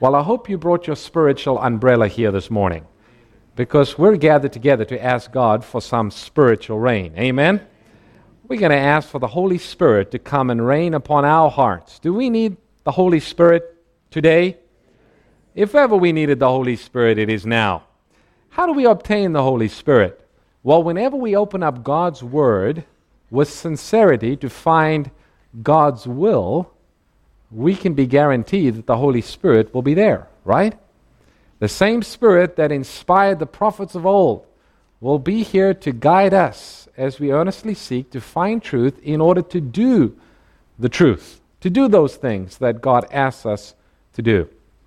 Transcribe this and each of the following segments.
Well, I hope you brought your spiritual umbrella here this morning, because we're gathered together to ask God for some spiritual rain. Amen? We're going to ask for the Holy Spirit to come and reign upon our hearts. Do we need the Holy Spirit today? If ever we needed the Holy Spirit, it is now. How do we obtain the Holy Spirit? Well, whenever we open up God's Word with sincerity to find God's will, we can be guaranteed that the Holy Spirit will be there, right? The same Spirit that inspired the prophets of old will be here to guide us as we earnestly seek to find truth in order to do the truth, to do those things that God asks us to do.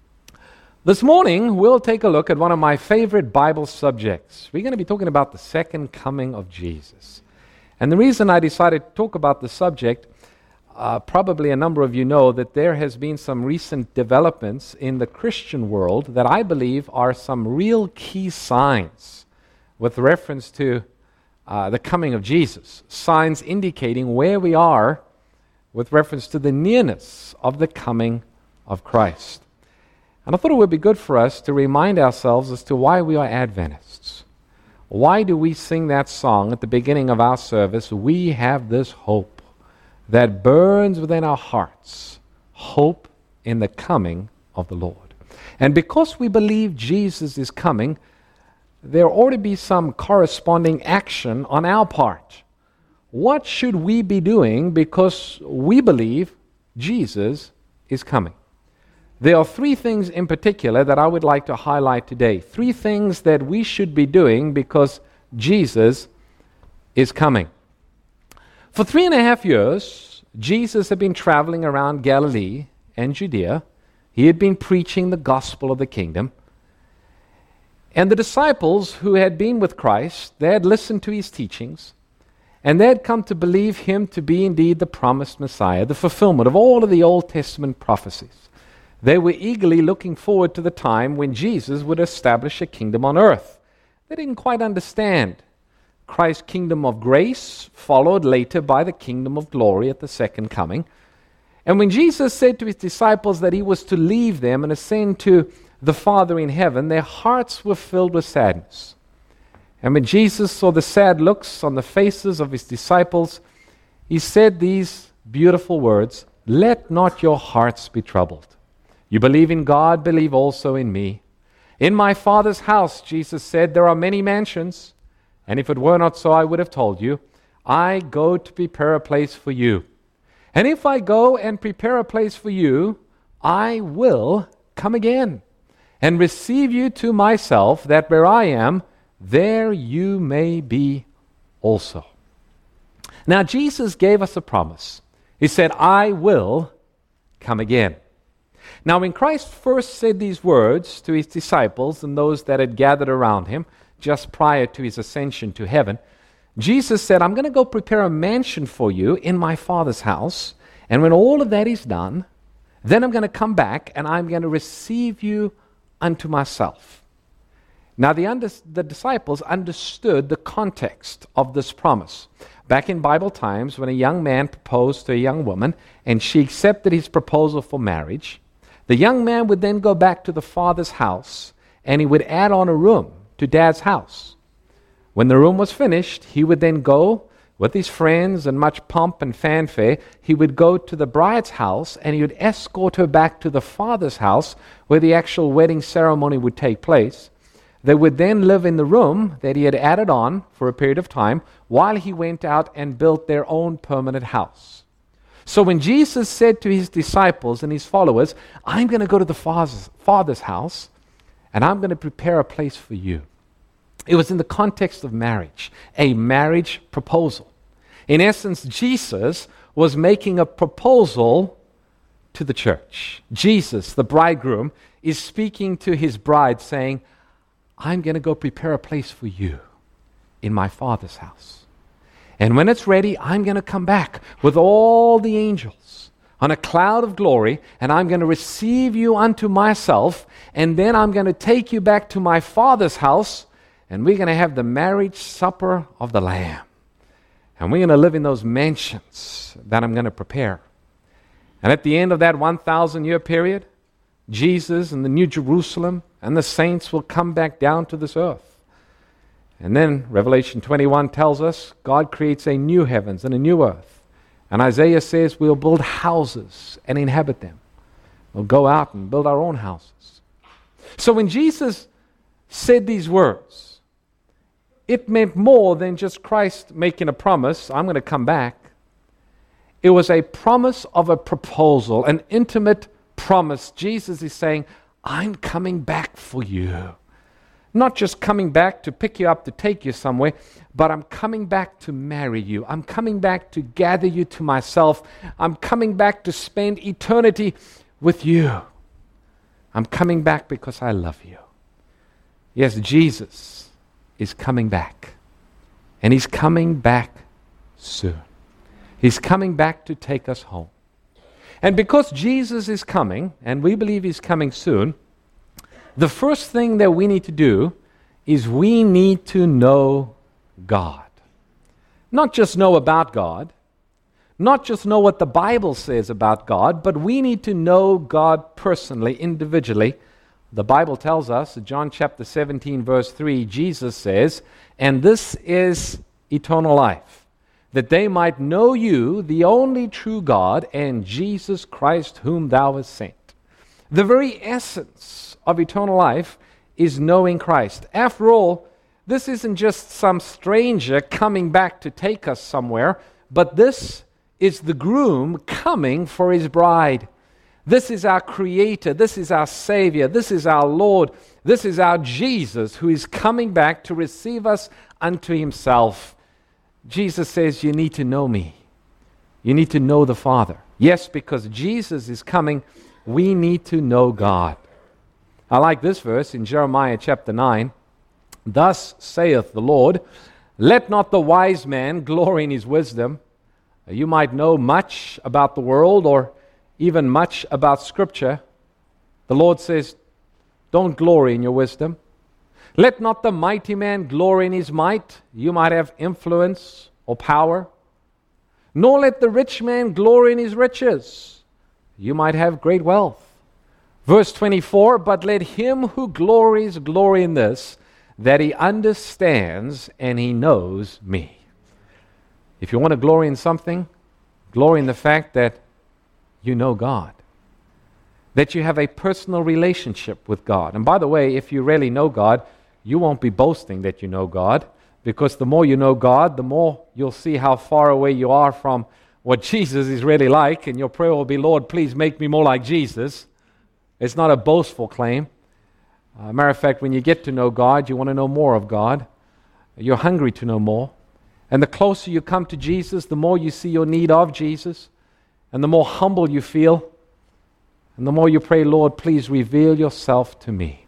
This morning, we'll take a look at one of my favorite Bible subjects. We're going to be talking about the second coming of Jesus. And the reason I decided to talk about the subject, probably a number of you know that there has been some recent developments in the Christian world that I believe are some real key signs with reference to the coming of Jesus. Signs indicating where we are with reference to the nearness of the coming of Christ. And I thought it would be good for us to remind ourselves as to why we are Adventists. Why do we sing that song at the beginning of our service? We have this hope that burns within our hearts, hope in the coming of the Lord. And because we believe Jesus is coming, there ought to be some corresponding action on our part. What should we be doing because we believe Jesus is coming? There are three things in particular that I would like to highlight today. Three things that we should be doing because Jesus is coming. For 3.5 years, Jesus had been traveling around Galilee and Judea. He had been preaching the gospel of the kingdom. And the disciples who had been with Christ, they had listened to his teachings, and they had come to believe him to be indeed the promised Messiah, the fulfillment of all of the Old Testament prophecies. They were eagerly looking forward to the time when Jesus would establish a kingdom on earth. They didn't quite understand Christ's kingdom of grace, followed later by the kingdom of glory at the second coming. And when Jesus said to his disciples that he was to leave them and ascend to the Father in heaven, their hearts were filled with sadness. And when Jesus saw the sad looks on the faces of his disciples, he said these beautiful words, "Let not your hearts be troubled. You believe in God, believe also in me. In my Father's house," Jesus said, "there are many mansions, and if it were not so, I would have told you. I go to prepare a place for you. And if I go and prepare a place for you, I will come again and receive you to myself, that where I am, there you may be also." Now, Jesus gave us a promise. He said, "I will come again." Now, when Christ first said these words to his disciples and those that had gathered around him just prior to his ascension to heaven, Jesus said, "I'm going to go prepare a mansion for you in my Father's house, and when all of that is done, then I'm going to come back and I'm going to receive you unto myself." Now, the disciples understood the context of this promise. Back in Bible times, when a young man proposed to a young woman and she accepted his proposal for marriage, the young man would then go back to the father's house and he would add on a room to dad's house. When the room was finished, he would then go with his friends and much pomp and fanfare. He would go to the bride's house and he would escort her back to the father's house where the actual wedding ceremony would take place. They would then live in the room that he had added on for a period of time while he went out and built their own permanent house. So when Jesus said to his disciples and his followers, "I'm going to go to the Father's house and I'm going to prepare a place for you," it was in the context of marriage, a marriage proposal. In essence, Jesus was making a proposal to the church. Jesus, the bridegroom, is speaking to his bride saying, "I'm going to go prepare a place for you in my Father's house. And when it's ready, I'm going to come back with all the angels on a cloud of glory, and I'm going to receive you unto myself, and then I'm going to take you back to my Father's house, and we're going to have the marriage supper of the Lamb. And we're going to live in those mansions that I'm going to prepare." And at the end of that 1,000-year period, Jesus and the New Jerusalem and the saints will come back down to this earth. And then Revelation 21 tells us God creates a new heavens and a new earth. And Isaiah says we'll build houses and inhabit them. We'll go out and build our own houses. So when Jesus said these words, it meant more than just Christ making a promise, I'm going to come back. It was a promise of a proposal, an intimate promise. Jesus is saying, I'm coming back for you. Not just coming back to pick you up, to take you somewhere, but I'm coming back to marry you. I'm coming back to gather you to myself. I'm coming back to spend eternity with you. I'm coming back because I love you. Yes, Jesus is coming back. And He's coming back soon. He's coming back to take us home. And because Jesus is coming, and we believe He's coming soon, the first thing that we need to do is we need to know God. Not just know about God, not just know what the Bible says about God, but we need to know God personally, individually. The Bible tells us, in John chapter 17, verse 3, Jesus says, and this is eternal life, that they might know you, the only true God, and Jesus Christ whom thou hast sent. The very essence of eternal life is knowing Christ. After all, this isn't just some stranger coming back to take us somewhere, but this is the groom coming for his bride. This is our Creator. This is our Savior. This is our Lord. This is our Jesus who is coming back to receive us unto Himself. Jesus says, you need to know me. You need to know the Father. Yes, because Jesus is coming, we need to know God. I like this verse in Jeremiah chapter 9. Thus saith the Lord, let not the wise man glory in his wisdom. You might know much about the world or even much about Scripture. The Lord says, don't glory in your wisdom. Let not the mighty man glory in his might. You might have influence or power. Nor let the rich man glory in his riches. You might have great wealth. Verse 24, but let him who glories glory in this, that he understands and he knows me. If you want to glory in something, glory in the fact that you know God, that you have a personal relationship with God. And by the way, if you really know God, you won't be boasting that you know God, because the more you know God, the more you'll see how far away you are from what Jesus is really like, and your prayer will be, Lord, please make me more like Jesus. It's not a boastful claim. Matter of fact, when you get to know God, you want to know more of God. You're hungry to know more. And the closer you come to Jesus, the more you see your need of Jesus, and the more humble you feel, and the more you pray, Lord, please reveal yourself to me.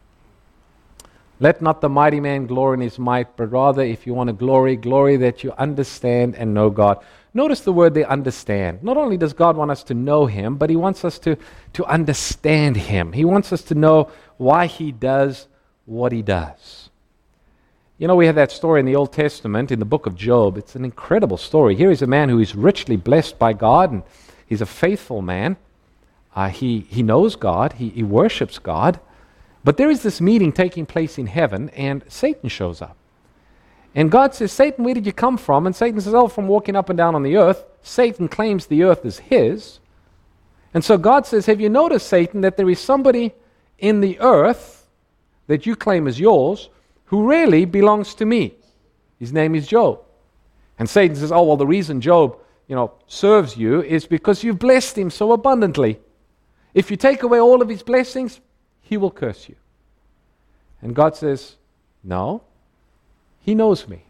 Let not the mighty man glory in his might, but rather, if you want to glory that you understand and know God. Notice the word they understand. Not only does God want us to know Him, but He wants us to understand Him. He wants us to know why He does what He does. You know, we have that story in the Old Testament, in the book of Job. It's an incredible story. Here is a man who is richly blessed by God, and he's a faithful man. He knows God. He worships God. But there is this meeting taking place in heaven, and Satan shows up. And God says, Satan, where did you come from? And Satan says, oh, from walking up and down on the earth. Satan claims the earth is his. And so God says, have you noticed, Satan, that there is somebody in the earth that you claim is yours who really belongs to me? His name is Job. And Satan says, oh, well, the reason Job, serves you is because you've blessed him so abundantly. If you take away all of his blessings, he will curse you. And God says, no. He knows me.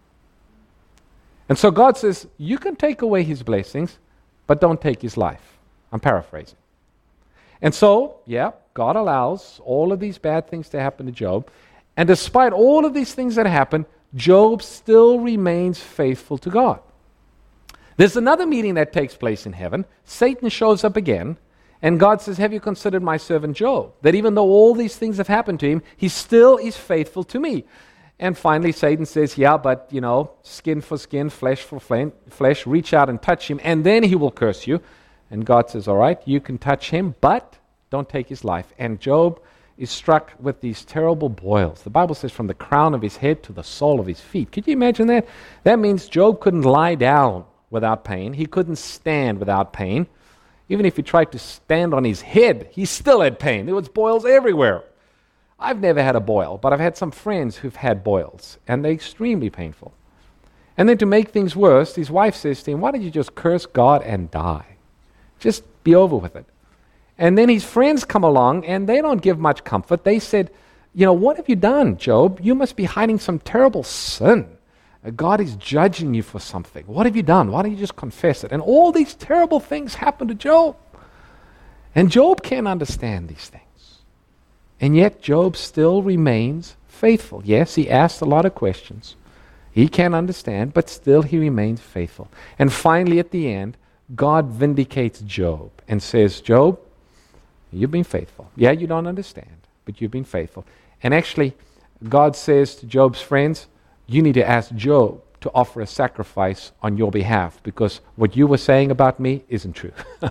And so God says, you can take away his blessings, but don't take his life. I'm paraphrasing. And so, God allows all of these bad things to happen to Job. And despite all of these things that happen, Job still remains faithful to God. There's another meeting that takes place in heaven. Satan shows up again. And God says, have you considered my servant Job? That even though all these things have happened to him, he still is faithful to me. And finally, Satan says, but, skin for skin, flesh for flesh, reach out and touch him, and then he will curse you. And God says, all right, you can touch him, but don't take his life. And Job is struck with these terrible boils. The Bible says from the crown of his head to the sole of his feet. Could you imagine that? That means Job couldn't lie down without pain. He couldn't stand without pain. Even if he tried to stand on his head, he still had pain. There was boils everywhere. I've never had a boil, but I've had some friends who've had boils, and they're extremely painful. And then to make things worse, his wife says to him, why don't you just curse God and die? Just be over with it. And then his friends come along, and they don't give much comfort. They said, what have you done, Job? You must be hiding some terrible sin. God is judging you for something. What have you done? Why don't you just confess it? And all these terrible things happen to Job. And Job can't understand these things. And yet Job still remains faithful. Yes, he asked a lot of questions. He can't understand, but still he remains faithful. And finally at the end, God vindicates Job and says, Job, you've been faithful. Yeah, you don't understand, but you've been faithful. And actually, God says to Job's friends, you need to ask Job to offer a sacrifice on your behalf because what you were saying about me isn't true.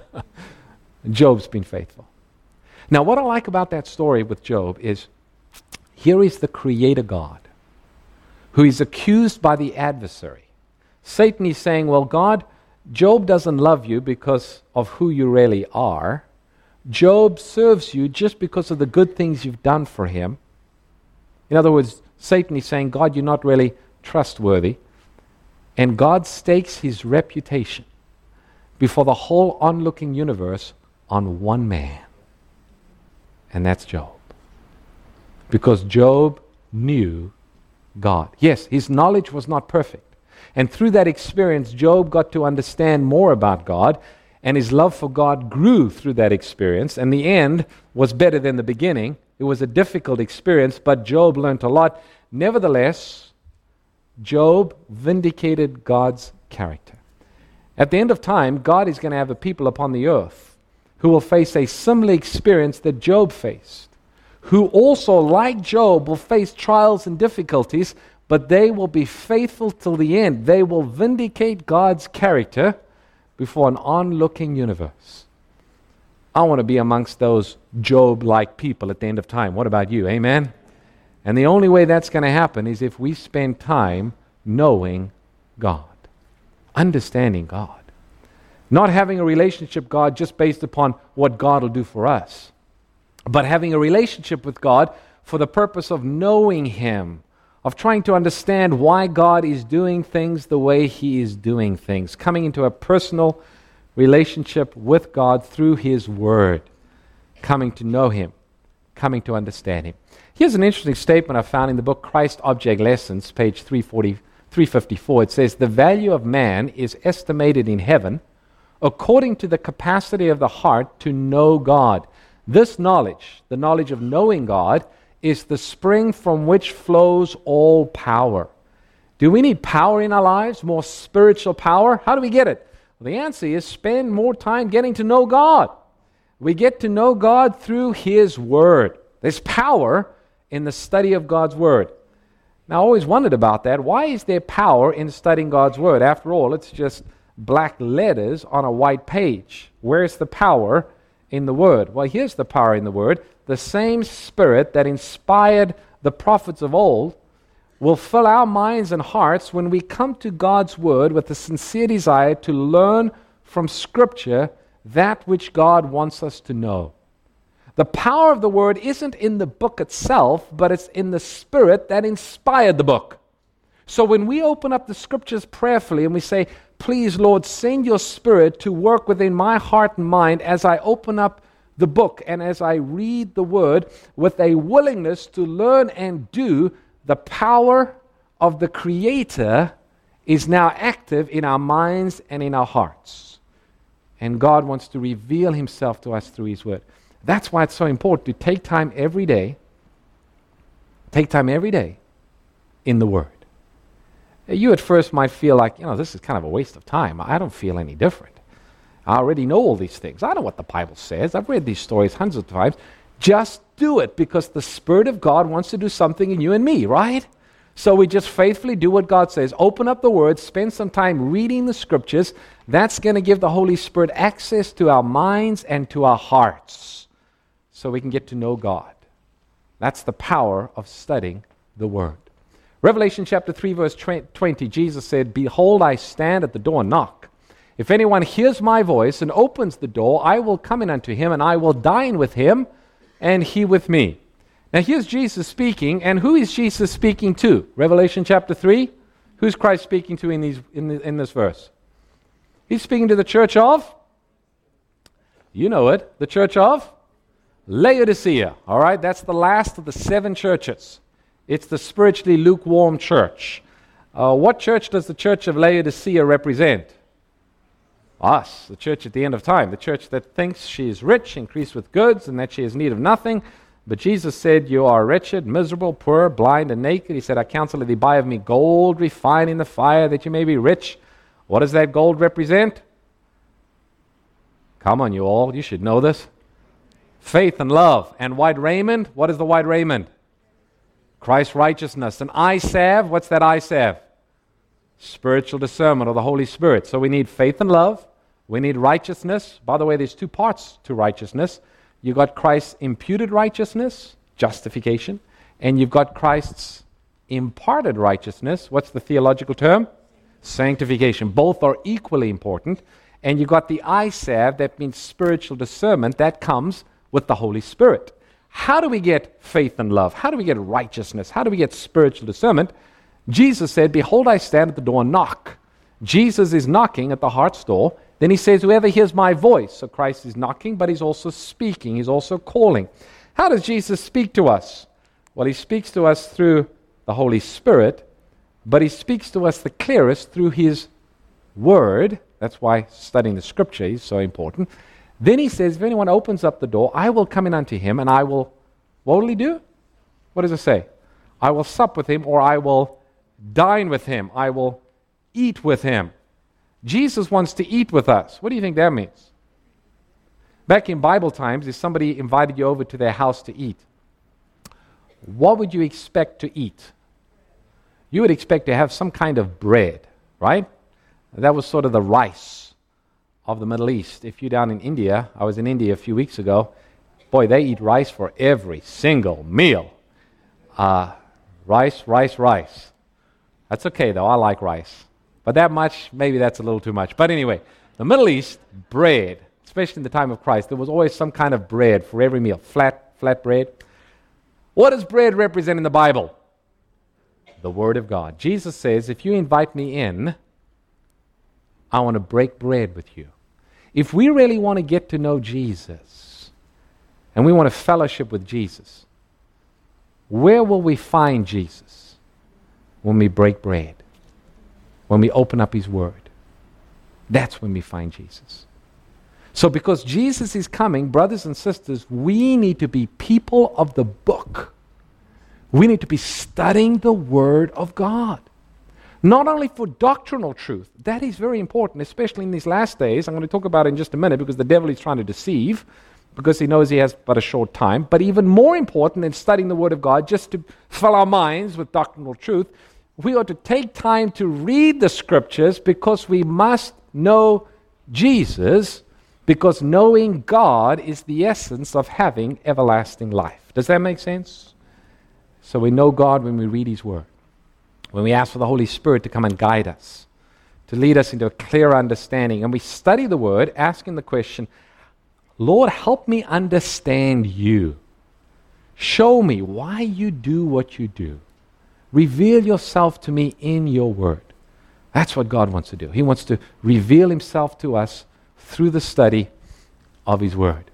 Job's been faithful. Now, what I like about that story with Job is here is the Creator God who is accused by the adversary. Satan is saying, well, God, Job doesn't love you because of who you really are. Job serves you just because of the good things you've done for him. In other words, Satan is saying, God, you're not really trustworthy. And God stakes his reputation before the whole onlooking universe on one man. And that's Job. Because Job knew God. Yes, his knowledge was not perfect. And through that experience, Job got to understand more about God. And his love for God grew through that experience. And the end was better than the beginning. It was a difficult experience, but Job learned a lot. Nevertheless, Job vindicated God's character. At the end of time, God is going to have a people upon the earth who will face a similar experience that Job faced, who also, like Job, will face trials and difficulties, but they will be faithful till the end. They will vindicate God's character before an onlooking universe. I want to be amongst those Job-like people at the end of time. What about you? Amen? And the only way that's going to happen is if we spend time knowing God, understanding God, not having a relationship with God just based upon what God will do for us, but having a relationship with God for the purpose of knowing Him, of trying to understand why God is doing things the way He is doing things, coming into a personal relationship with God through His Word, coming to know Him, coming to understand Him. Here's an interesting statement I found in the book Christ Object Lessons, page 354. It says, the value of man is estimated in heaven according to the capacity of the heart to know God. This knowledge, the knowledge of knowing God, is the spring from which flows all power. Do we need power in our lives, more spiritual power? How do we get it? Well, the answer is spend more time getting to know God. We get to know God through His Word. There's power in the study of God's Word. Now, I always wondered about that. Why is there power in studying God's Word? After all, it's just black letters on a white page. Where's the power in the Word? Well, here's the power in the Word. The same Spirit that inspired the prophets of old will fill our minds and hearts when we come to God's Word with a sincere desire to learn from Scripture that which God wants us to know. The power of the Word isn't in the book itself, but it's in the Spirit that inspired the book. So when we open up the Scriptures prayerfully and we say, please, Lord, send your Spirit to work within my heart and mind as I open up the book and as I read the Word with a willingness to learn and do, the power of the Creator is now active in our minds and in our hearts. And God wants to reveal Himself to us through His Word. That's why it's so important to take time every day in the Word. You at first might feel like, this is kind of a waste of time. I don't feel any different. I already know all these things. I know what the Bible says. I've read these stories hundreds of times. Just do it because the Spirit of God wants to do something in you and me, right? So we just faithfully do what God says. Open up the Word, spend some time reading the Scriptures. That's going to give the Holy Spirit access to our minds and to our hearts so we can get to know God. That's the power of studying the Word. Revelation chapter 3, verse 20, Jesus said, "Behold, I stand at the door and knock. If anyone hears my voice and opens the door, I will come in unto him, and I will dine with him, and he with me." Now here's Jesus speaking, and who is Jesus speaking to? Revelation chapter 3, who's Christ speaking to in this verse? He's speaking to the church of, you know it, the church of Laodicea. All right, that's the last of the 7 churches. It's the spiritually lukewarm church. What church does the church of Laodicea represent? Us, the church at the end of time, the church that thinks she is rich, increased with goods, and that she has need of nothing. But Jesus said, "You are wretched, miserable, poor, blind, and naked." He said, "I counsel thee, buy of me gold refined in the fire, that you may be rich." What does that gold represent? Come on, you all, you should know this. Faith and love. And white raiment, what is the white raiment? Christ's righteousness. And eye salve, what's that eye salve? Spiritual discernment of the Holy Spirit. So we need faith and love. We need righteousness. By the way, there's 2 parts to righteousness. You've got Christ's imputed righteousness, justification, and you've got Christ's imparted righteousness. What's the theological term? Sanctification. Both are equally important. And you've got the eye salve, that means spiritual discernment, that comes with the Holy Spirit. How do we get faith and love? How do we get righteousness? How do we get spiritual discernment? Jesus said, "Behold, I stand at the door and knock." Jesus is knocking at the heart's door. Then he says, "Whoever hears my voice." So Christ is knocking, but he's also speaking. He's also calling. How does Jesus speak to us? Well, he speaks to us through the Holy Spirit, but he speaks to us the clearest through his Word. That's why studying the Scripture is so important. Then he says, "If anyone opens up the door, I will come in unto him, and I will," what will he do? What does it say? "I will sup with him," or "I will dine with him. I will eat with him." Jesus wants to eat with us. What do you think that means? Back in Bible times, if somebody invited you over to their house to eat, what would you expect to eat? You would expect to have some kind of bread, right? That was sort of the rice of the Middle East. If you're down in India, I was in India a few weeks ago, boy, they eat rice for every single meal. Rice. That's okay, though. I like rice. But that much, maybe that's a little too much. But anyway, the Middle East, bread, especially in the time of Christ, there was always some kind of bread for every meal, flat bread. What does bread represent in the Bible? The Word of God. Jesus says, if you invite me in, I want to break bread with you. If we really want to get to know Jesus, and we want to fellowship with Jesus, where will we find Jesus? When we break bread. When we open up His Word. That's when we find Jesus. So because Jesus is coming, brothers and sisters, we need to be people of the book. We need to be studying the Word of God. Not only for doctrinal truth, that is very important, especially in these last days. I'm going to talk about it in just a minute because the devil is trying to deceive because he knows he has but a short time. But even more important than studying the Word of God, just to fill our minds with doctrinal truth, we ought to take time to read the Scriptures because we must know Jesus, because knowing God is the essence of having everlasting life. Does that make sense? So we know God when we read His Word. When we ask for the Holy Spirit to come and guide us, to lead us into a clear understanding. And we study the Word, asking the question, Lord, help me understand You. Show me why You do what You do. Reveal Yourself to me in Your Word. That's what God wants to do. He wants to reveal Himself to us through the study of His Word.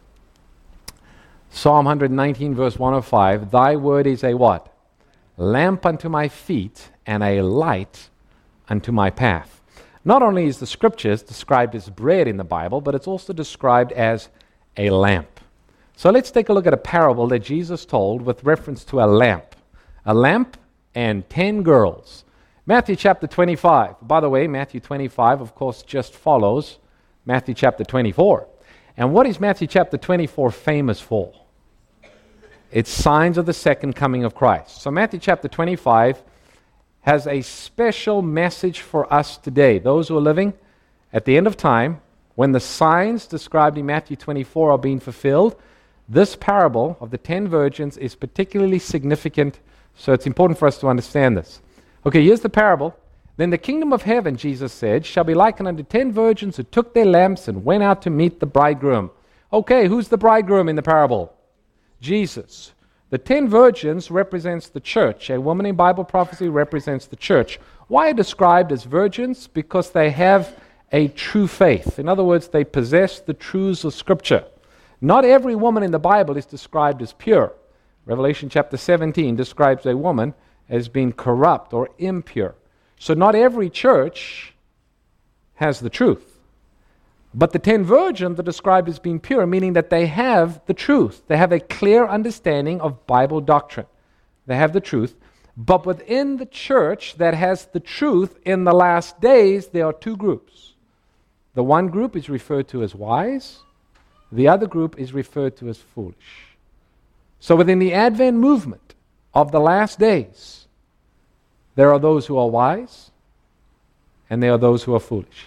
Psalm 119 verse 105, Thy Word is a what? Lamp unto my feet and a light unto my path. Not only is the Scriptures described as bread in the Bible, but it's also described as a lamp. So let's take a look at a parable that Jesus told with reference to a lamp. A lamp and 10 girls. Matthew chapter 25. By the way, Matthew 25, of course, just follows Matthew chapter 24. And what is Matthew chapter 24 famous for? It's signs of the second coming of Christ. So Matthew chapter 25 has a special message for us today. Those who are living at the end of time, when the signs described in Matthew 24 are being fulfilled, This parable of the 10 virgins is particularly significant, so it's important for us to understand this. Okay, here's the parable. Then the kingdom of heaven, Jesus said, shall be likened unto 10 virgins who took their lamps and went out to meet the bridegroom. Okay, who's the bridegroom in the parable? Jesus. The 10 virgins represents the church. A woman in Bible prophecy represents the church. Why are described as virgins? Because they have a true faith. In other words, they possess the truths of Scripture. Not every woman in the Bible is described as pure. Revelation chapter 17 describes a woman as being corrupt or impure. So not every church has the truth. But the 10 virgins are described as being pure, meaning that they have the truth. They have a clear understanding of Bible doctrine. They have the truth. But within the church that has the truth in the last days, there are two groups. The one group is referred to as wise. The other group is referred to as foolish. So within the Advent movement of the last days, there are those who are wise, and there are those who are foolish.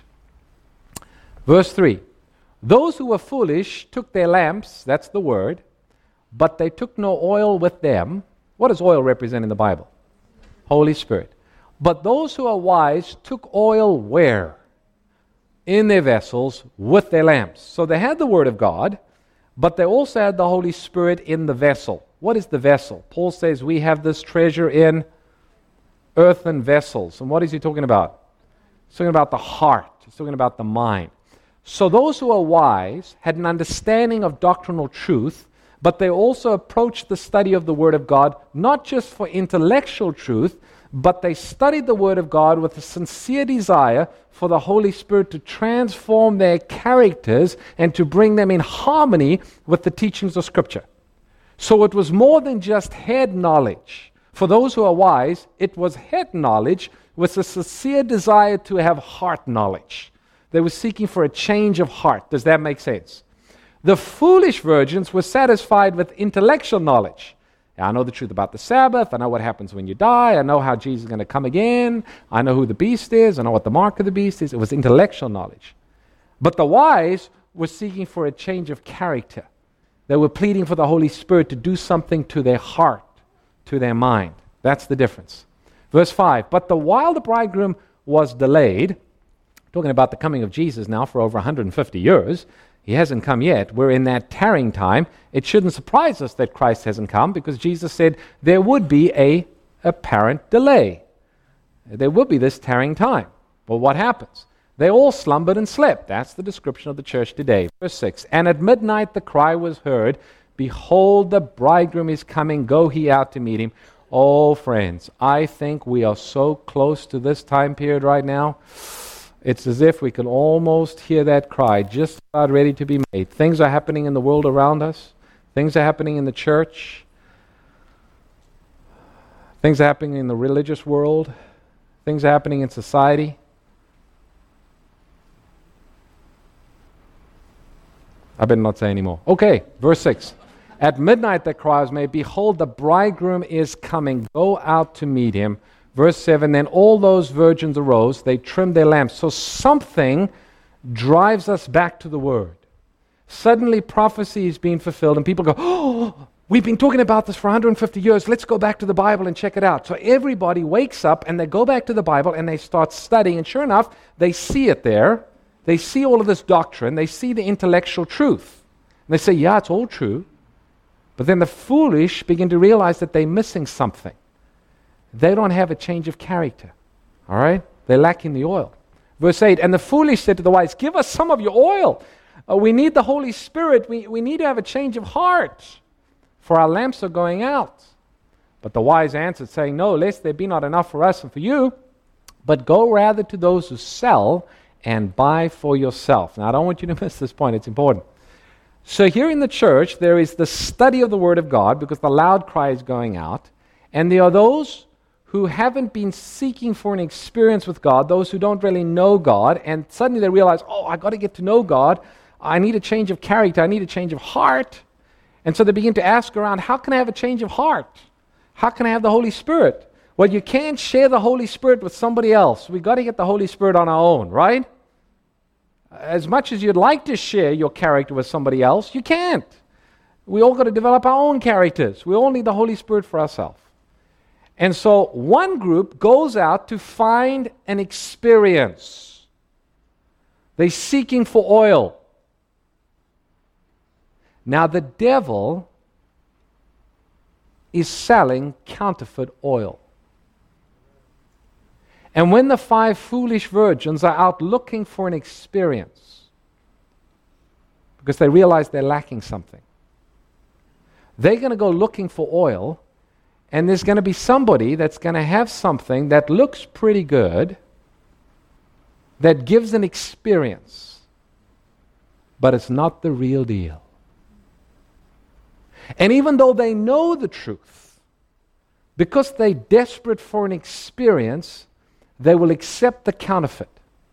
Verse 3, those who were foolish took their lamps, that's the word, but they took no oil with them. What does oil represent in the Bible? Holy Spirit. But those who are wise took oil where? In their vessels with their lamps. So they had the Word of God, but they also had the Holy Spirit in the vessel. What is the vessel? Paul says we have this treasure in earthen vessels. And what is he talking about? He's talking about the heart. He's talking about the mind. So those who are wise had an understanding of doctrinal truth, but they also approached the study of the Word of God not just for intellectual truth, but they studied the Word of God with a sincere desire for the Holy Spirit to transform their characters and to bring them in harmony with the teachings of Scripture. So it was more than just head knowledge. For those who are wise, it was head knowledge with a sincere desire to have heart knowledge. They were seeking for a change of heart. Does that make sense? The foolish virgins were satisfied with intellectual knowledge. I know the truth about the Sabbath. I know what happens when you die. I know how Jesus is going to come again. I know who the beast is. I know what the mark of the beast is. It was intellectual knowledge. But the wise were seeking for a change of character. They were pleading for the Holy Spirit to do something to their heart, to their mind. That's the difference. Verse 5, but while the bridegroom was delayed, talking about the coming of Jesus now for over 150 years, he hasn't come yet. We're in that tarrying time. It shouldn't surprise us that Christ hasn't come because Jesus said there would be a apparent delay. There will be this tarrying time. Well, what happens? They all slumbered and slept. That's the description of the church today. Verse 6, and at midnight the cry was heard, behold, the bridegroom is coming, go ye out to meet him. Oh, friends, I think we are so close to this time period right now. It's as if we can almost hear that cry, just about ready to be made. Things are happening in the world around us. Things are happening in the church. Things are happening in the religious world. Things are happening in society. I better not say anymore. Okay, verse 6. At midnight the cry was made, behold, the bridegroom is coming. Go out to meet him. Verse 7, then all those virgins arose, they trimmed their lamps. So something drives us back to the Word. Suddenly prophecy is being fulfilled and people go, oh, we've been talking about this for 150 years. Let's go back to the Bible and check it out. So everybody wakes up and they go back to the Bible and they start studying. And sure enough, they see it there. They see all of this doctrine. They see the intellectual truth. And they say, yeah, it's all true. But then the foolish begin to realize that they're missing something. They don't have a change of character. All right? They're lacking the oil. Verse 8, and the foolish said to the wise, give us some of your oil. We need the Holy Spirit. We need to have a change of heart, for our lamps are going out. But the wise answered, saying, no, lest there be not enough for us and for you, but go rather to those who sell and buy for yourself. Now, I don't want you to miss this point. It's important. So here in the church, there is the study of the Word of God, because the loud cry is going out, and there are those who haven't been seeking for an experience with God, those who don't really know God, and suddenly they realize, oh, I got to get to know God. I need a change of character. I need a change of heart. And so they begin to ask around, how can I have a change of heart? How can I have the Holy Spirit? Well, you can't share the Holy Spirit with somebody else. We've got to get the Holy Spirit on our own, right? As much as you'd like to share your character with somebody else, you can't. We all got to develop our own characters. We all need the Holy Spirit for ourselves. And so one group goes out to find an experience. They're seeking for oil. Now the devil is selling counterfeit oil. And when the 5 foolish virgins are out looking for an experience, because they realize they're lacking something, they're going to go looking for oil, and there's going to be somebody that's going to have something that looks pretty good, that gives an experience, but it's not the real deal. And even though they know the truth, because they're desperate for an experience, they will accept the counterfeit.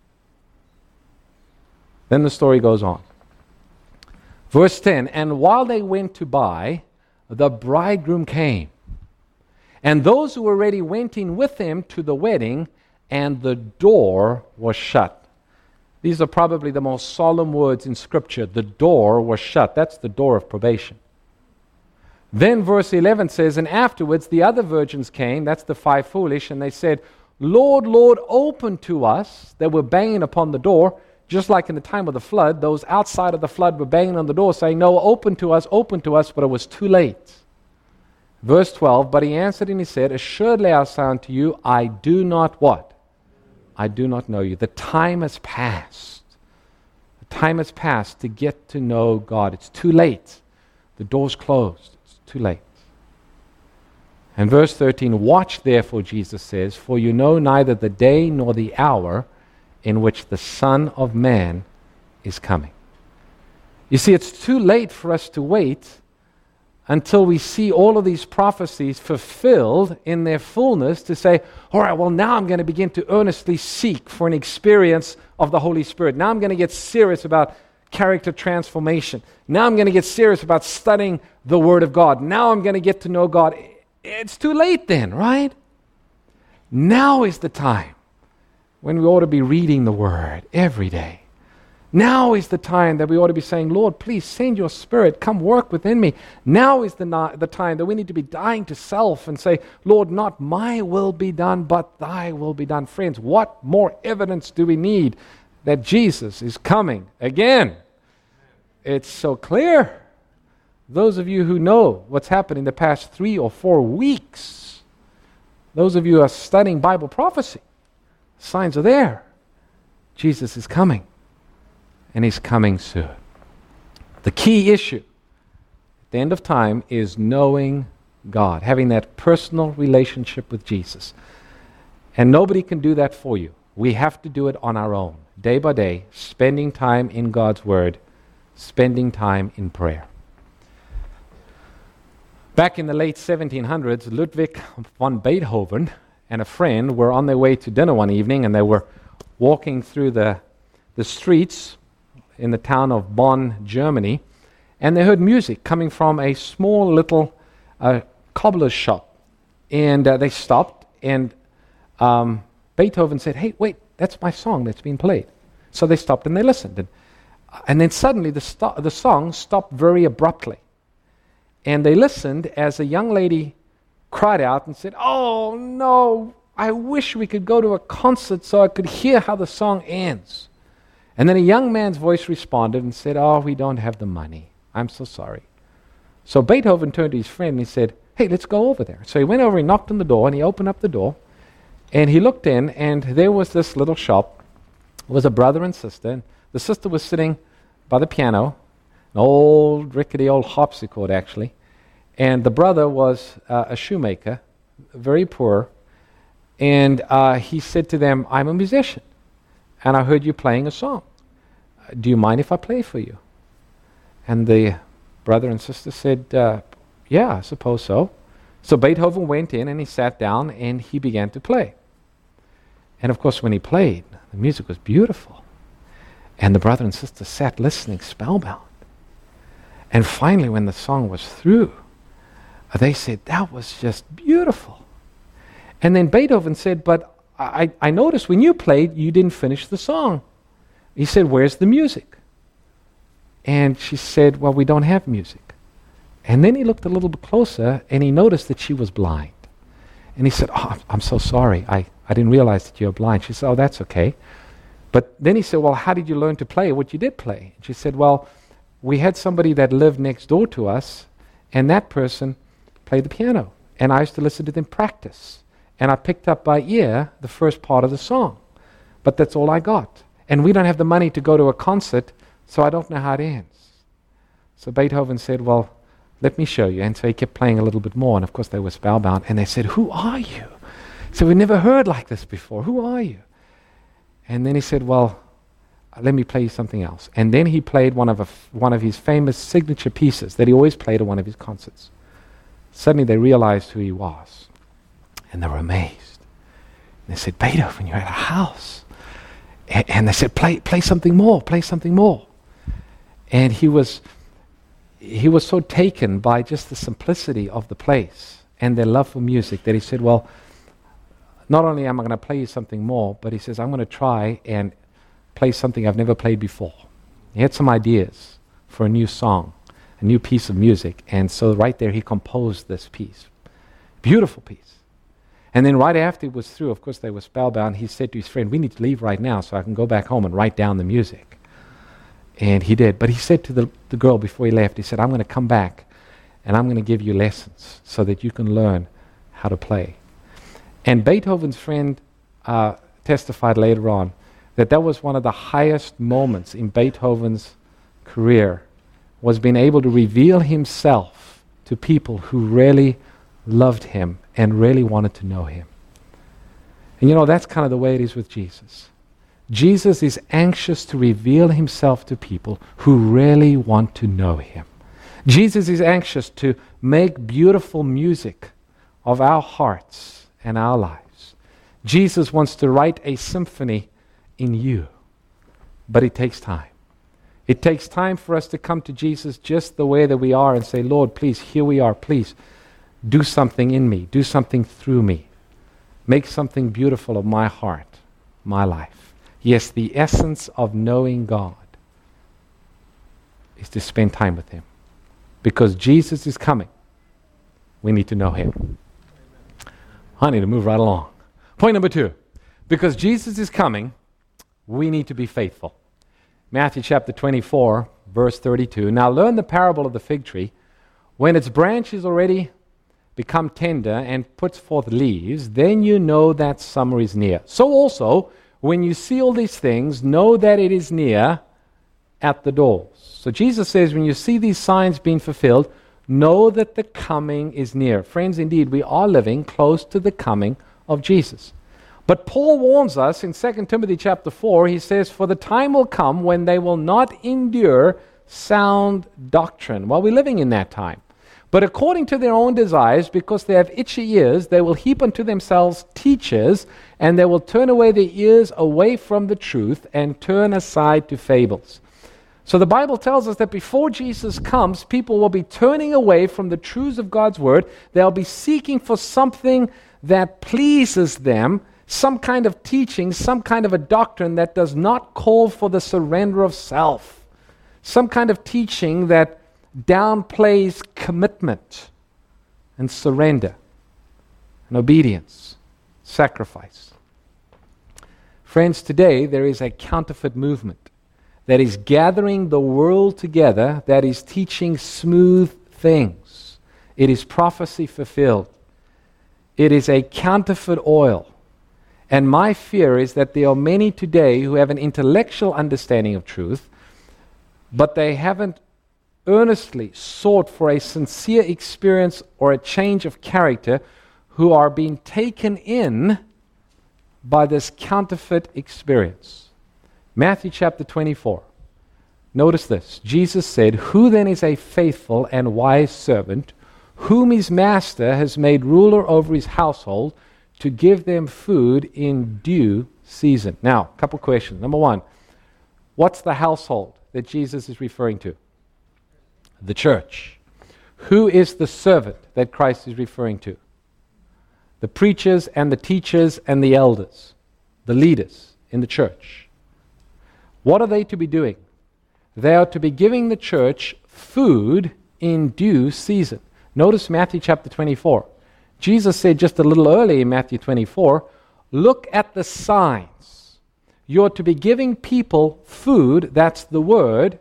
Then the story goes on. Verse 10, and while they went to buy, the bridegroom came. And those who were ready went in with him to the wedding, and the door was shut. These are probably the most solemn words in Scripture. The door was shut. That's the door of probation. Then verse 11 says, and afterwards the other virgins came, that's the 5 foolish, and they said, Lord, Lord, open to us. They were banging upon the door, just like in the time of the flood. Those outside of the flood were banging on the door, saying, no, open to us, but it was too late. Verse 12, but he answered and he said, assuredly I say unto you, I do not what? I do not know you. The time has passed. The time has passed to get to know God. It's too late. The door's closed. It's too late. And verse 13, watch therefore, Jesus says, for you know neither the day nor the hour in which the Son of Man is coming. You see, it's too late for us to wait until we see all of these prophecies fulfilled in their fullness to say, all right, well, now I'm going to begin to earnestly seek for an experience of the Holy Spirit. Now I'm going to get serious about character transformation. Now I'm going to get serious about studying the Word of God. Now I'm going to get to know God. It's too late then, right? Now is the time when we ought to be reading the Word every day. Now is the time that we ought to be saying, Lord, please send your Spirit, come work within me. Now is the time that we need to be dying to self and say, Lord, not my will be done, but thy will be done. Friends, what more evidence do we need that Jesus is coming again? It's so clear. Those of you who know what's happened in the past 3 or 4 weeks, those of you who are studying Bible prophecy, signs are there. Jesus is coming. And he's coming soon. The key issue at the end of time is knowing God, having that personal relationship with Jesus. And nobody can do that for you. We have to do it on our own, day by day, spending time in God's Word, spending time in prayer. Back in the late 1700s, Ludwig von Beethoven and a friend were on their way to dinner one evening, and they were walking through the streets in the town of Bonn, Germany, and they heard music coming from a small little cobbler's shop. And they stopped, and Beethoven said, hey, wait, that's my song that's being played. So they stopped and they listened. And then suddenly the song stopped very abruptly. And they listened as a young lady cried out and said, oh, no, I wish we could go to a concert so I could hear how the song ends. And then a young man's voice responded and said, oh, we don't have the money. I'm so sorry. So Beethoven turned to his friend and he said, hey, let's go over there. So he went over, he knocked on the door, and he opened up the door. And he looked in, and there was this little shop. It was a brother and sister. And the sister was sitting by the piano, an old, rickety old harpsichord, actually. And the brother was a shoemaker, very poor. And he said to them, I'm a musician, and I heard you playing a song. Do you mind if I play for you? And the brother and sister said, yeah, I suppose so. So Beethoven went in and he sat down and he began to play. And of course, when he played, the music was beautiful. And the brother and sister sat listening, spellbound. And finally, when the song was through, they said, that was just beautiful. And then Beethoven said, but I noticed when you played, you didn't finish the song. He said, where's the music? And she said, well, we don't have music. And then he looked a little bit closer and he noticed that she was blind. And he said, "Oh, I'm so sorry. I didn't realize that you're blind." She said, "Oh, that's okay." But then he said, "Well, how did you learn to play what you did play?" And she said, "Well, we had somebody that lived next door to us, and that person played the piano. And I used to listen to them practice. And I picked up by ear the first part of the song. But that's all I got. And we don't have the money to go to a concert, so I don't know how it ends." So Beethoven said, "Well, let me show you." And so he kept playing a little bit more. And of course they were spellbound. And they said, "Who are you?" So "We've never heard like this before. Who are you?" And then he said, "Well, let me play you something else." And then he played one of his famous signature pieces that he always played at one of his concerts. Suddenly they realized who he was. And they were amazed. And they said, "Beethoven, you're at a house." And they said, play something more, play something more. And he was so taken by just the simplicity of the place and their love for music that he said, "Well, not only am I going to play you something more," but he says, "I'm going to try and play something I've never played before." He had some ideas for a new song, a new piece of music. And so right there he composed this piece. Beautiful piece. And then right after it was through, of course they were spellbound, he said to his friend, "We need to leave right now so I can go back home and write down the music." And he did. But he said to the girl before he left, he said, "I'm going to come back and I'm going to give you lessons so that you can learn how to play." And Beethoven's friend testified later on that was one of the highest moments in Beethoven's career, was being able to reveal himself to people who really loved him and really wanted to know him. And you know, that's kind of the way it is with Jesus. Jesus is anxious to reveal himself to people who really want to know him. Jesus is anxious to make beautiful music of our hearts and our lives. Jesus wants to write a symphony in you, but it takes time. It takes time for us to come to Jesus just the way that we are and say, "Lord, please, here we are. Please, do something in me. Do something through me. Make something beautiful of my heart, my life." Yes, the essence of knowing God is to spend time with him. Because Jesus is coming, we need to know him. I need to move right along. Point number 2. Because Jesus is coming, we need to be faithful. Matthew chapter 24, verse 32. "Now learn the parable of the fig tree. When its branch is already become tender and puts forth leaves, then you know that summer is near. So also, when you see all these things, know that it is near at the doors." So Jesus says, when you see these signs being fulfilled, know that the coming is near. Friends, indeed, we are living close to the coming of Jesus. But Paul warns us in 2 Timothy chapter 4, he says, "For the time will come when they will not endure sound doctrine." Well, we're living in that time. "But according to their own desires, because they have itchy ears, they will heap unto themselves teachers, and they will turn away their ears away from the truth and turn aside to fables." So the Bible tells us that before Jesus comes, people will be turning away from the truths of God's word. They'll be seeking for something that pleases them, some kind of teaching, some kind of a doctrine that does not call for the surrender of self, some kind of teaching that downplays commitment and surrender and obedience, sacrifice. Friends, today there is a counterfeit movement that is gathering the world together, that is teaching smooth things. It is prophecy fulfilled. It is a counterfeit oil. And my fear is that there are many today who have an intellectual understanding of truth, but they haven't earnestly sought for a sincere experience or a change of character, who are being taken in by this counterfeit experience. Matthew chapter 24. Notice this. Jesus said, "Who then is a faithful and wise servant, whom his master has made ruler over his household, to give them food in due season?" Now, a couple questions. Number 1, what's the household that Jesus is referring to? The church. Who is the servant that Christ is referring to? The preachers and the teachers and the elders, the leaders in the church. What are they to be doing? They are to be giving the church food in due season. Notice Matthew chapter 24. Jesus said just a little earlier in Matthew 24, look at the signs. You're to be giving people food, that's the word.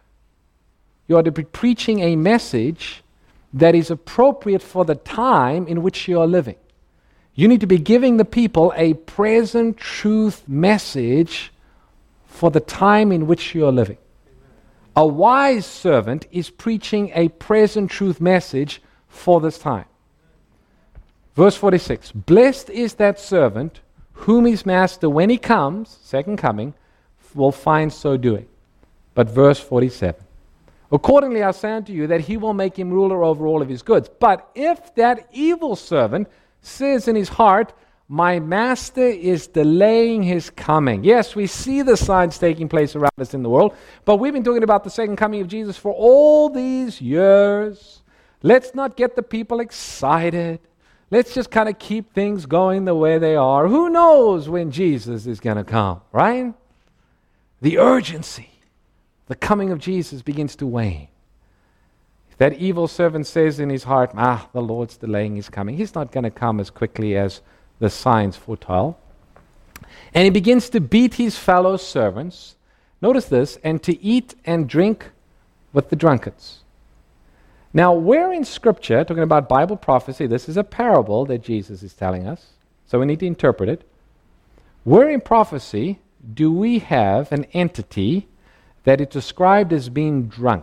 You are to be preaching a message that is appropriate for the time in which you are living. You need to be giving the people a present truth message for the time in which you are living. A wise servant is preaching a present truth message for this time. Verse 46, blessed is that servant whom his master, when he comes, second coming, will find so doing. But verse 47, accordingly I say unto you that he will make him ruler over all of his goods. But if that evil servant says in his heart, my master is delaying his coming. Yes, we see the signs taking place around us in the world, but we've been talking about the second coming of Jesus for all these years. Let's not get the people excited. Let's just kind of keep things going the way they are. Who knows when Jesus is going to come, right? The urgency, the coming of Jesus begins to wane. If that evil servant says in his heart, the Lord's delaying his coming, he's not going to come as quickly as the signs foretell. And he begins to beat his fellow servants, notice this, and to eat and drink with the drunkards. Now, where in Scripture, talking about Bible prophecy, this is a parable that Jesus is telling us, so we need to interpret it. Where in prophecy do we have an entity that is described as being drunk?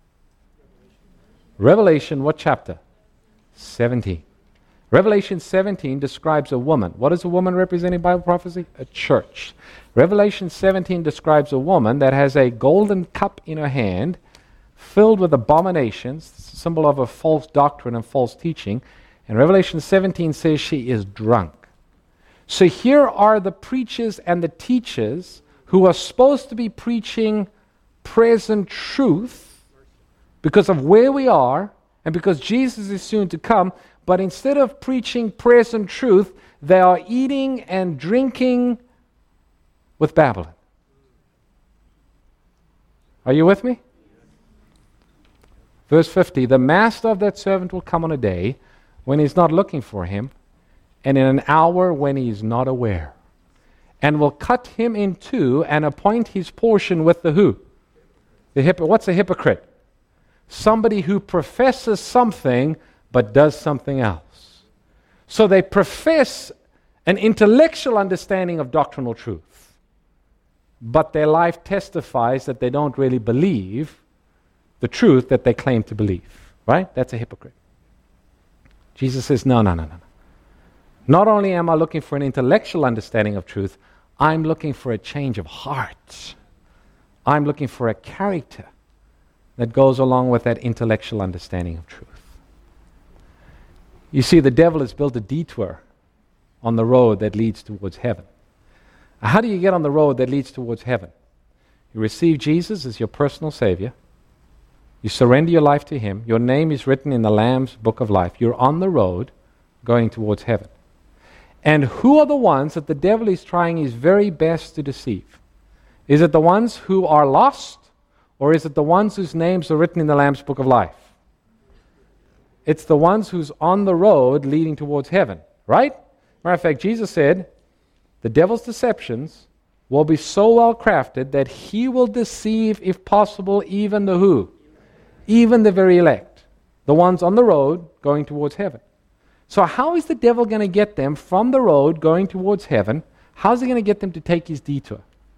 Revelation, what chapter? 17. Revelation 17 describes a woman. What is a woman representing Bible prophecy? A church. Revelation 17 describes a woman that has a golden cup in her hand filled with abominations, symbol of a false doctrine and false teaching. And Revelation 17 says she is drunk. So here are the preachers and the teachers who are supposed to be preaching present truth because of where we are and because Jesus is soon to come. But instead of preaching present truth, they are eating and drinking with Babylon. Are you with me? Verse 50, the master of that servant will come on a day when he's not looking for him, and in an hour when he is not aware, and will cut him in two and appoint his portion with the who? What's a hypocrite? Somebody who professes something but does something else. So they profess an intellectual understanding of doctrinal truth, but their life testifies that they don't really believe the truth that they claim to believe. Right? That's a hypocrite. Jesus says, no. Not only am I looking for an intellectual understanding of truth, I'm looking for a change of heart. I'm looking for a character that goes along with that intellectual understanding of truth. You see, the devil has built a detour on the road that leads towards heaven. How do you get on the road that leads towards heaven? You receive Jesus as your personal Savior. You surrender your life to Him. Your name is written in the Lamb's book of life. You're on the road going towards heaven. And who are the ones that the devil is trying his very best to deceive? Is it the ones who are lost, or is it the ones whose names are written in the Lamb's book of life? It's the ones who's on the road leading towards heaven, right? Matter of fact, Jesus said, the devil's deceptions will be so well crafted that he will deceive, if possible, even the who? Even the very elect. The ones on the road going towards heaven. So how is the devil going to get them from the road going towards heaven? How's he going to get them to take his detour?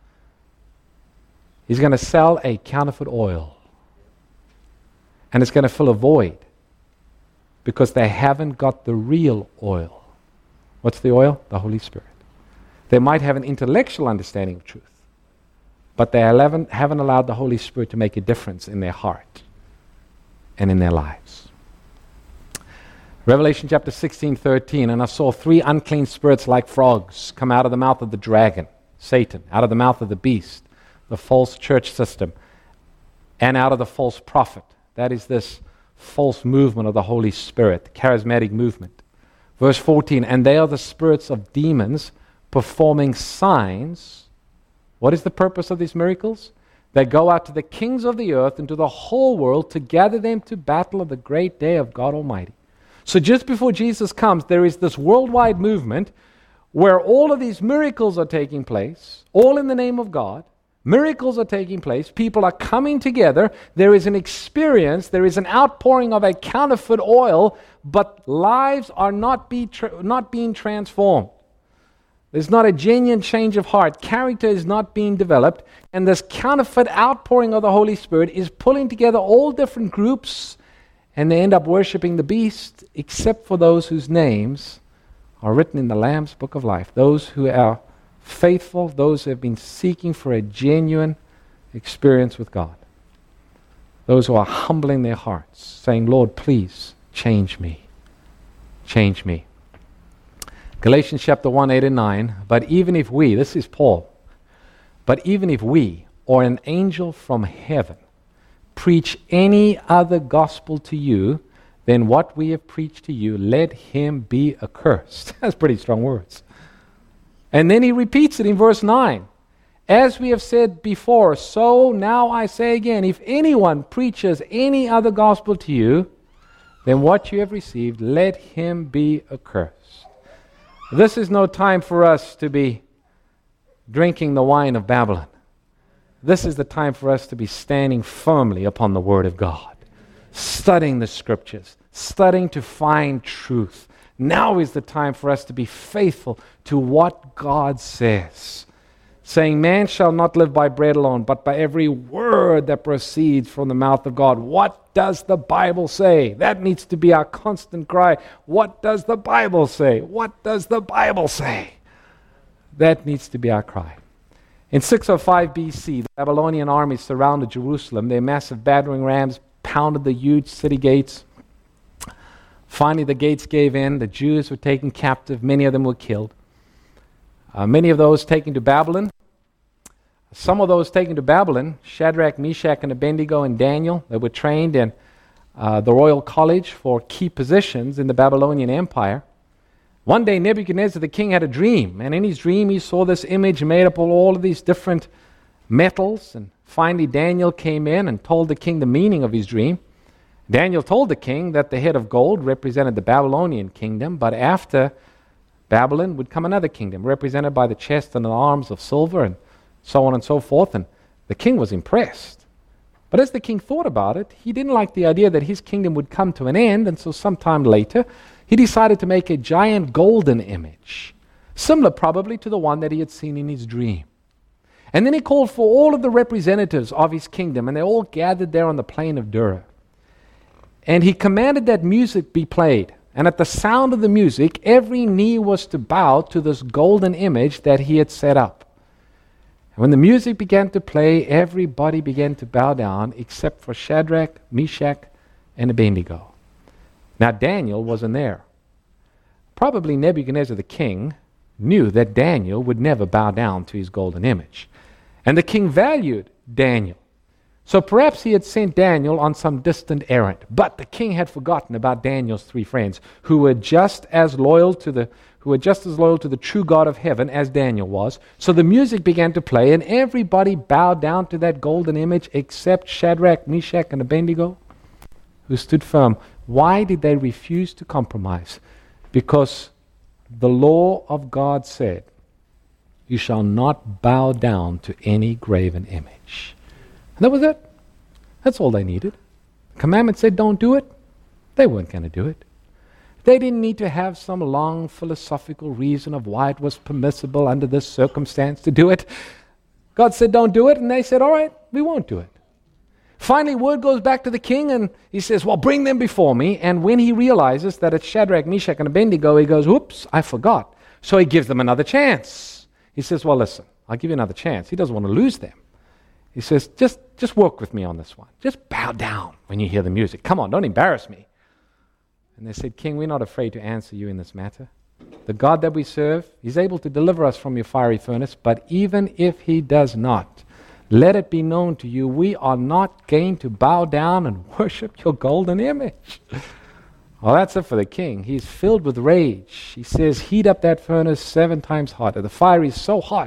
He's going to sell a counterfeit oil. And it's going to fill a void because they haven't got the real oil. What's the oil? The Holy Spirit. They might have an intellectual understanding of truth, but they haven't allowed the Holy Spirit to make a difference in their heart and in their lives. Revelation chapter 16:13, and I saw 3 unclean spirits like frogs come out of the mouth of the dragon, Satan, out of the mouth of the beast, the false church system, and out of the false prophet. That is this false movement of the Holy Spirit, the charismatic movement. Verse 14, and they are the spirits of demons performing signs. What is the purpose of these miracles? They go out to the kings of the earth and to the whole world to gather them to battle of the great day of God Almighty. So just before Jesus comes, there is this worldwide movement where all of these miracles are taking place, all in the name of God. Miracles are taking place. People are coming together. There is an experience. There is an outpouring of a counterfeit oil, but lives are not being transformed. There's not a genuine change of heart. Character is not being developed. And this counterfeit outpouring of the Holy Spirit is pulling together all different groups, and they end up worshiping the beast, except for those whose names are written in the Lamb's Book of Life. Those who are faithful, those who have been seeking for a genuine experience with God. Those who are humbling their hearts, saying, Lord, please change me. Change me. Galatians chapter 1, 8 and 9, but even if we, this is Paul, but even if we or an angel from heaven preach any other gospel to you than what we have preached to you, let him be accursed. That's pretty strong words. And then he repeats it in verse 9. As we have said before, so now I say again, if anyone preaches any other gospel to you than what you have received, let him be accursed. This is no time for us to be drinking the wine of Babylon. This is the time for us to be standing firmly upon the Word of God, studying the Scriptures, studying to find truth. Now is the time for us to be faithful to what God says, saying, man shall not live by bread alone, but by every word that proceeds from the mouth of God. What does the Bible say? That needs to be our constant cry. What does the Bible say? What does the Bible say? That needs to be our cry. In 605 BC, the Babylonian army surrounded Jerusalem. Their massive battering rams pounded the huge city gates. Finally, the gates gave in. The Jews were taken captive. Many of them were killed. Many of those taken to Babylon. Some of those taken to Babylon, Shadrach, Meshach, and Abednego, and Daniel, they were trained in the royal college for key positions in the Babylonian Empire. One day, Nebuchadnezzar the king had a dream, and in his dream he saw this image made up of all of these different metals, and finally Daniel came in and told the king the meaning of his dream. Daniel told the king that the head of gold represented the Babylonian kingdom, but after Babylon would come another kingdom represented by the chest and the arms of silver and so on and so forth, and the king was impressed. But as the king thought about it, he didn't like the idea that his kingdom would come to an end, and so sometime later he decided to make a giant golden image, similar probably to the one that he had seen in his dream. And then he called for all of the representatives of his kingdom, and they all gathered there on the plain of Dura. And he commanded that music be played. And at the sound of the music, every knee was to bow to this golden image that he had set up. And when the music began to play, everybody began to bow down except for Shadrach, Meshach, and Abednego. Now Daniel wasn't there. Probably Nebuchadnezzar the king knew that Daniel would never bow down to his golden image. And the king valued Daniel. So perhaps he had sent Daniel on some distant errand. But the king had forgotten about Daniel's three friends who were just as loyal to the true God of heaven as Daniel was. So the music began to play, and everybody bowed down to that golden image except Shadrach, Meshach, and Abednego, who stood firm. Why did they refuse to compromise? Because the law of God said, you shall not bow down to any graven image. And that was it. That's all they needed. The commandment said don't do it. They weren't going to do it. They didn't need to have some long philosophical reason of why it was permissible under this circumstance to do it. God said don't do it, and they said, all right, we won't do it. Finally, word goes back to the king, and he says, well, bring them before me. And when he realizes that it's Shadrach, Meshach, and Abednego, he goes, oops, I forgot. So he gives them another chance. He says, well, listen, I'll give you another chance. He doesn't want to lose them. He says, just work with me on this one. Just bow down when you hear the music. Come on, don't embarrass me. And they said, King, we're not afraid to answer you in this matter. The God that we serve, He's able to deliver us from your fiery furnace, but even if He does not, let it be known to you, we are not going to bow down and worship your golden image. Well, that's it for the king. He's filled with rage. He says, heat up that furnace 7 times hotter. The fire is so hot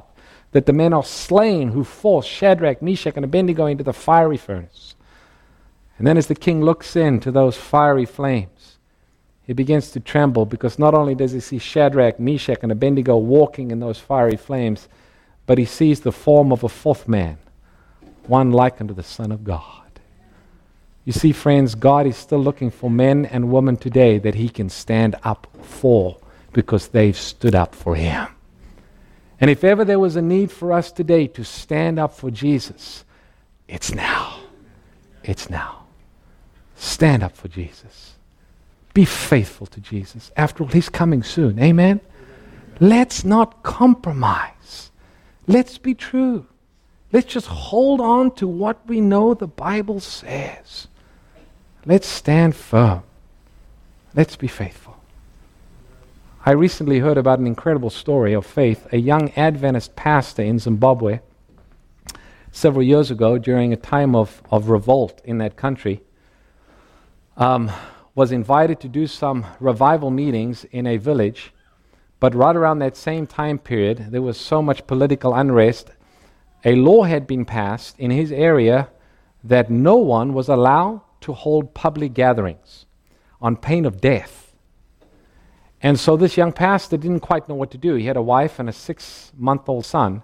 that the men are slain who forced Shadrach, Meshach, and Abednego into the fiery furnace. And then as the king looks into those fiery flames, he begins to tremble, because not only does he see Shadrach, Meshach, and Abednego walking in those fiery flames, but he sees the form of a fourth man, one like unto the Son of God. You see, friends, God is still looking for men and women today that he can stand up for, because they've stood up for him. And if ever there was a need for us today to stand up for Jesus, it's now. It's now. Stand up for Jesus. Be faithful to Jesus. After all, he's coming soon. Amen? Let's not compromise. Let's be true. Let's just hold on to what we know the Bible says. Let's stand firm. Let's be faithful. I recently heard about an incredible story of faith. A young Adventist pastor in Zimbabwe, several years ago, during a time of revolt in that country, was invited to do some revival meetings in a village. But right around that same time period, there was so much political unrest. A law had been passed in his area that no one was allowed to hold public gatherings on pain of death. And so this young pastor didn't quite know what to do. He had a wife and a 6-month-old son.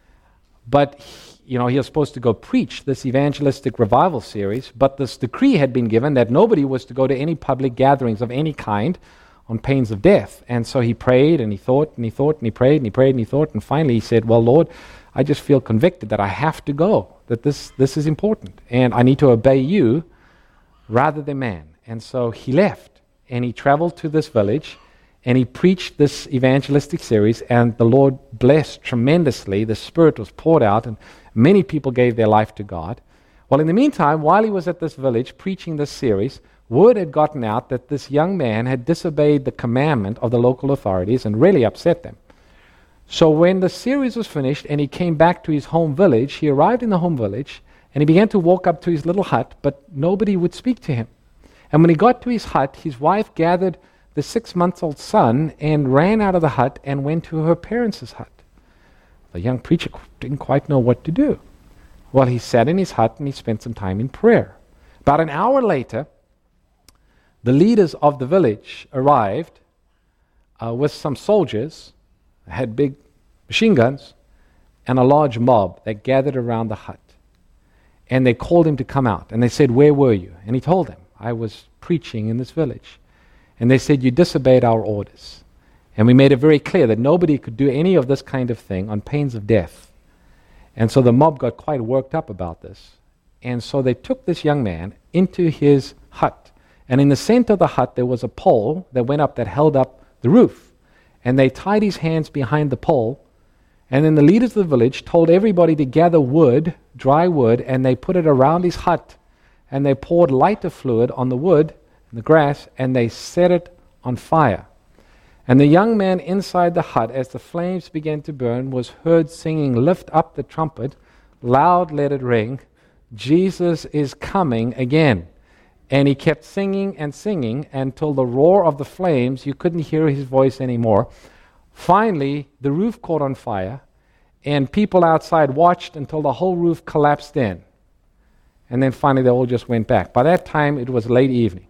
But he was supposed to go preach this evangelistic revival series, but this decree had been given that nobody was to go to any public gatherings of any kind on pains of death. And so he prayed, and he thought, and he thought, and he prayed, and he prayed, and he thought, and finally he said, well, Lord, I just feel convicted that I have to go, that this is important, and I need to obey you rather than man. And so he left, and he traveled to this village, and he preached this evangelistic series, and the Lord blessed tremendously. The Spirit was poured out, and many people gave their life to God. Well, in the meantime, while he was at this village preaching this series, word had gotten out that this young man had disobeyed the commandment of the local authorities and really upset them. So when the series was finished and he came back to his home village, he arrived in the home village, and he began to walk up to his little hut, but nobody would speak to him. And when he got to his hut, his wife gathered the 6-month-old son and ran out of the hut and went to her parents' hut. The young preacher didn't quite know what to do. Well, he sat in his hut and he spent some time in prayer. About an hour later, the leaders of the village arrived with some soldiers, had big machine guns, and a large mob that gathered around the hut. And they called him to come out. And they said, where were you? And he told them, I was preaching in this village. And they said, you disobeyed our orders. And we made it very clear that nobody could do any of this kind of thing on pains of death. And so the mob got quite worked up about this. And so they took this young man into his hut. And in the center of the hut, there was a pole that went up that held up the roof. And they tied his hands behind the pole. And then the leaders of the village told everybody to gather wood, dry wood, and they put it around his hut. And they poured lighter fluid on the wood, the grass, and they set it on fire. And the young man inside the hut, as the flames began to burn, was heard singing, lift up the trumpet, loud let it ring, Jesus is coming again. And he kept singing and singing until the roar of the flames, you couldn't hear his voice anymore. Finally, the roof caught on fire, and people outside watched until the whole roof collapsed in. And then finally they all just went back. By that time, it was late evening.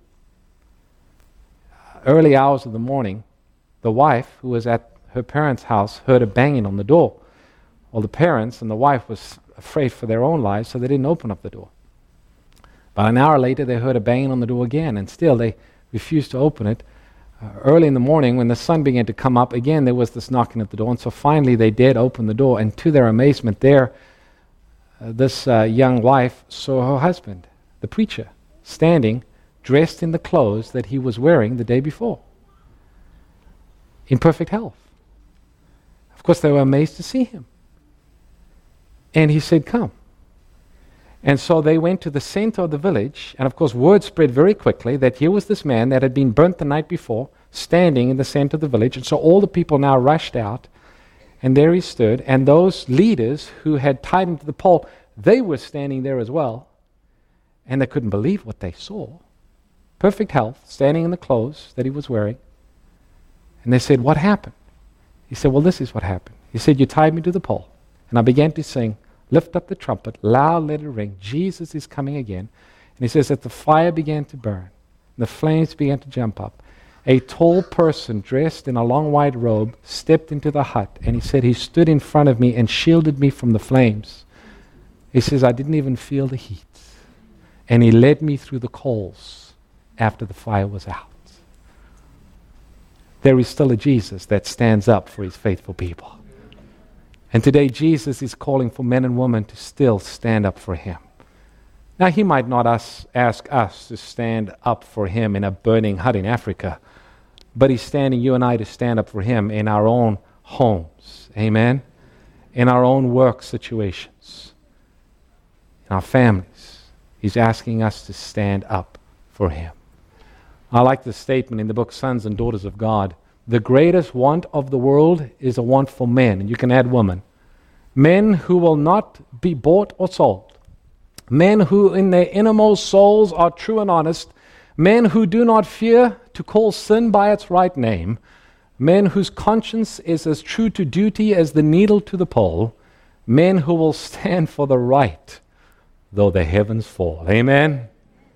Early hours of the morning, the wife, who was at her parents' house, heard a banging on the door. Well, the parents and the wife was afraid for their own lives, so they didn't open up the door. About an hour later, they heard a banging on the door again, and still they refused to open it. Early in the morning, when the sun began to come up, again there was this knocking at the door, and so finally they dared open the door, and to their amazement there, this young wife saw her husband, the preacher, standing, dressed in the clothes that he was wearing the day before, in perfect health. Of course, they were amazed to see him. And he said, come. And so they went to the center of the village, and of course word spread very quickly that here was this man that had been burnt the night before, standing in the center of the village. And so all the people now rushed out, and there he stood, and those leaders who had tied him to the pole, they were standing there as well, and they couldn't believe what they saw. Perfect health, standing in the clothes that he was wearing. And they said, what happened? He said, well, this is what happened. He said, you tied me to the pole. And I began to sing, lift up the trumpet, loud let it ring, Jesus is coming again. And he says that the fire began to burn, the flames began to jump up. A tall person dressed in a long white robe stepped into the hut, and he said he stood in front of me and shielded me from the flames. He says, I didn't even feel the heat. And he led me through the coals after the fire was out. There is still a Jesus that stands up for his faithful people. And today Jesus is calling for men and women to still stand up for him. Now he might not ask us to stand up for him in a burning hut in Africa, but he's standing you and I to stand up for him in our own homes. Amen? In our own work situations. In our families. He's asking us to stand up for him. I like the statement in the book Sons and Daughters of God. The greatest want of the world is a want for men, and you can add women. Men who will not be bought or sold. Men who in their innermost souls are true and honest. Men who do not fear to call sin by its right name. Men whose conscience is as true to duty as the needle to the pole. Men who will stand for the right, though the heavens fall. Amen?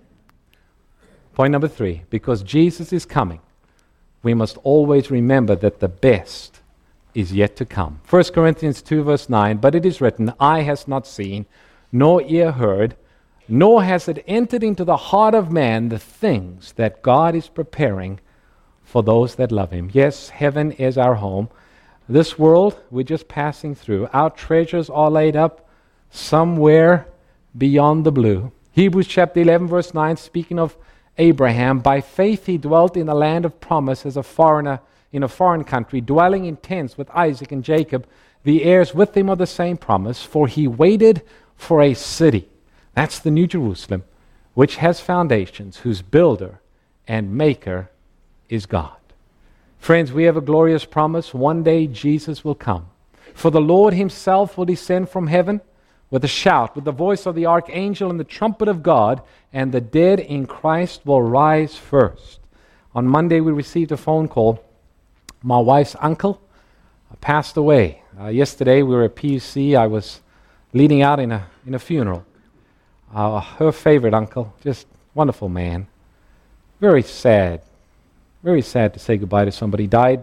Point number 3, because Jesus is coming, we must always remember that the best is yet to come. 1 Corinthians 2 verse 9, but it is written, eye has not seen, nor ear heard, nor has it entered into the heart of man the things that God is preparing for those that love him. Yes, heaven is our home. This world, we're just passing through. Our treasures are laid up somewhere beyond the blue. Hebrews chapter 11 verse 9, speaking of Abraham, by faith he dwelt in the land of promise as a foreigner in a foreign country, dwelling in tents with Isaac and Jacob, the heirs with him of the same promise, for he waited for a city. That's the New Jerusalem, which has foundations, whose builder and maker is God. Friends, we have a glorious promise. One day Jesus will come. For the Lord himself will descend from heaven with a shout, with the voice of the archangel and the trumpet of God, and the dead in Christ will rise first. On Monday we received a phone call. My wife's uncle passed away. Yesterday we were at PUC. I was leading out in a funeral. Her favorite uncle, just wonderful man. Very sad to say goodbye to somebody. Died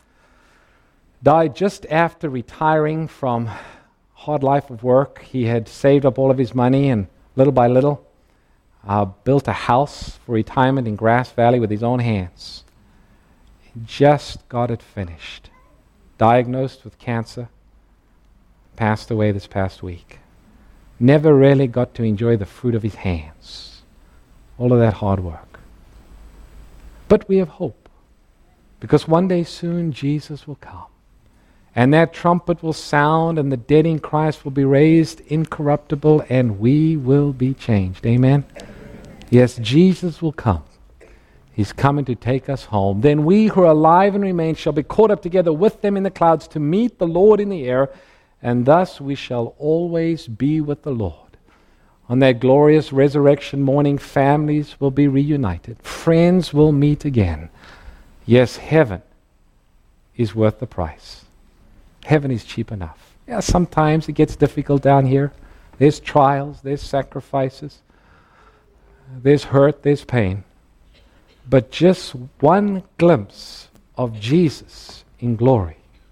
just after retiring from hard life of work. He had saved up all of his money and little by little built a house for retirement in Grass Valley with his own hands. He just got it finished. Diagnosed with cancer. Passed away this past week. Never really got to enjoy the fruit of his hands. All of that hard work. But we have hope. Because one day soon Jesus will come. And that trumpet will sound, and the dead in Christ will be raised incorruptible, and we will be changed. Amen? Yes, Jesus will come. He's coming to take us home. Then we who are alive and remain shall be caught up together with them in the clouds to meet the Lord in the air, and thus we shall always be with the Lord. On that glorious resurrection morning, families will be reunited. Friends will meet again. Yes, heaven is worth the price. Heaven is cheap enough. Yeah, sometimes it gets difficult down here. There's trials, there's sacrifices, there's hurt, there's pain. But just one glimpse of Jesus in glory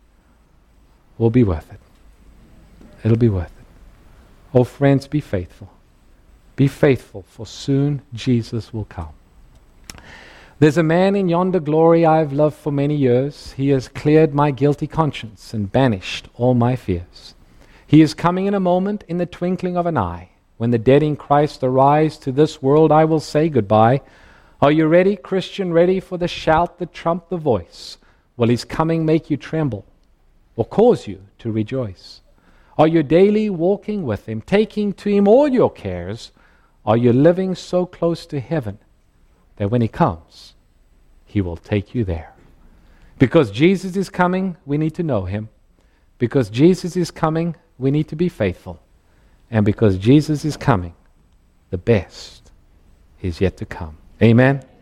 will be worth it. It'll be worth it. Oh, friends, be faithful. Be faithful, for soon Jesus will come. There's a man in yonder glory I've loved for many years. He has cleared my guilty conscience and banished all my fears. He is coming in a moment, in the twinkling of an eye. When the dead in Christ arise, to this world I will say goodbye. Are you ready, Christian, ready for the shout, the trump, the voice? Will his coming make you tremble or cause you to rejoice? Are you daily walking with him, taking to him all your cares? Are you living so close to heaven that when he comes, he will take you there? Because Jesus is coming, we need to know him. Because Jesus is coming, we need to be faithful. And because Jesus is coming, the best is yet to come. Amen.